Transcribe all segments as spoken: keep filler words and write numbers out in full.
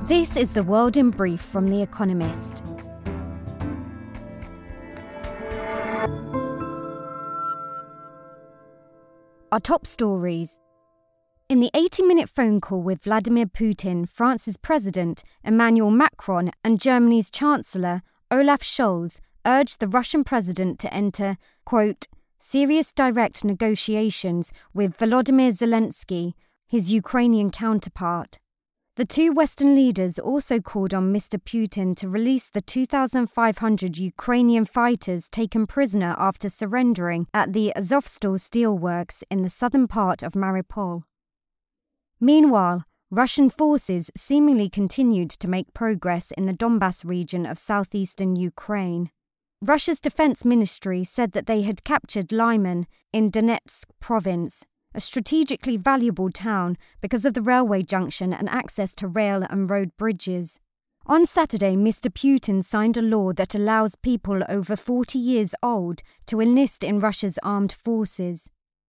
This is The World in Brief from The Economist. Our top stories. In the eighty-minute phone call with Vladimir Putin, France's president, Emmanuel Macron, and Germany's chancellor, Olaf Scholz, urged the Russian president to enter, quote, serious direct negotiations with Volodymyr Zelensky, his Ukrainian counterpart. The two Western leaders also called on Mister Putin to release the two thousand five hundred Ukrainian fighters taken prisoner after surrendering at the Azovstal steelworks in the southern part of Mariupol. Meanwhile, Russian forces seemingly continued to make progress in the Donbas region of southeastern Ukraine. Russia's defense ministry said that they had captured Lyman in Donetsk province, a strategically valuable town because of the railway junction and access to rail and road bridges. On Saturday, Mister Putin signed a law that allows people over forty years old to enlist in Russia's armed forces.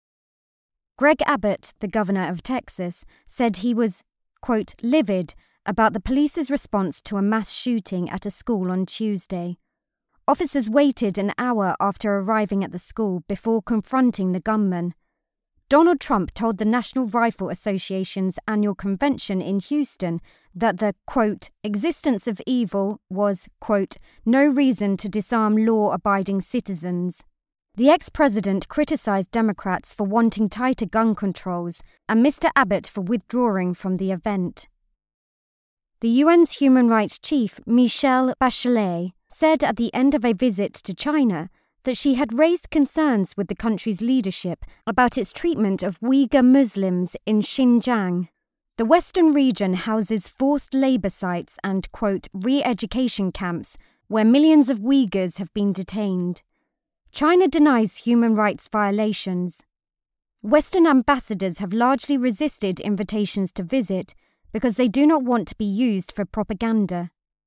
Greg Abbott, the governor of Texas, said he was, quote, livid about the police's response to a mass shooting at a school on Tuesday. Officers waited an hour after arriving at the school before confronting the gunman. Donald Trump told the National Rifle Association's annual convention in Houston that the, quote, existence of evil was, quote, no reason to disarm law-abiding citizens. The ex-president criticized Democrats for wanting tighter gun controls and Mister Abbott for withdrawing from the event. The U N's human rights chief, Michelle Bachelet, said at the end of a visit to China that she had raised concerns with the country's leadership about its treatment of Uyghur Muslims in Xinjiang. The Western region houses forced labor sites and, quote, re-education camps where millions of Uyghurs have been detained. China denies human rights violations. Western ambassadors have largely resisted invitations to visit because they do not want to be used for propaganda.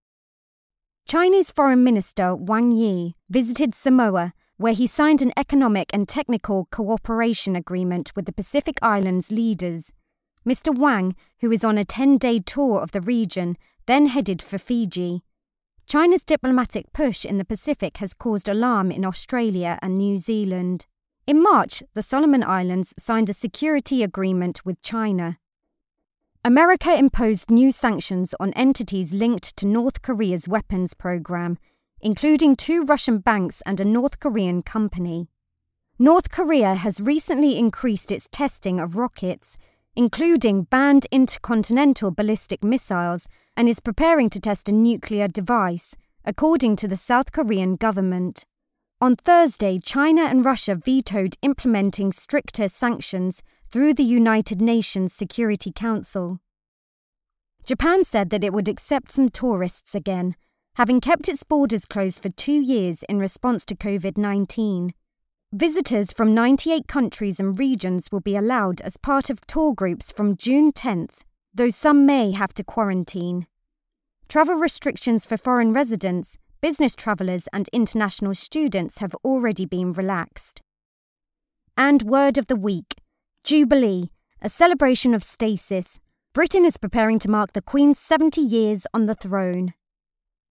Chinese Foreign Minister Wang Yi visited Samoa, where he signed an economic and technical cooperation agreement with the Pacific Islands leaders. Mister Wang, who is on a ten-day tour of the region, then headed for Fiji. China's diplomatic push in the Pacific has caused alarm in Australia and New Zealand. In March, the Solomon Islands signed a security agreement with China. America imposed new sanctions on entities linked to North Korea's weapons program, including two Russian banks and a North Korean company. North Korea has recently increased its testing of rockets, including banned intercontinental ballistic missiles, and is preparing to test a nuclear device, according to the South Korean government. On Thursday, China and Russia vetoed implementing stricter sanctions through the United Nations Security Council. Japan said that it would accept some tourists again, having kept its borders closed for two years in response to covid nineteen. Visitors from ninety-eight countries and regions will be allowed as part of tour groups from June tenth, though some may have to quarantine. Travel restrictions for foreign residents, business travellers and international students have already been relaxed. And word of the week, Jubilee, a celebration of stasis. Britain is preparing to mark the Queen's seventy years on the throne.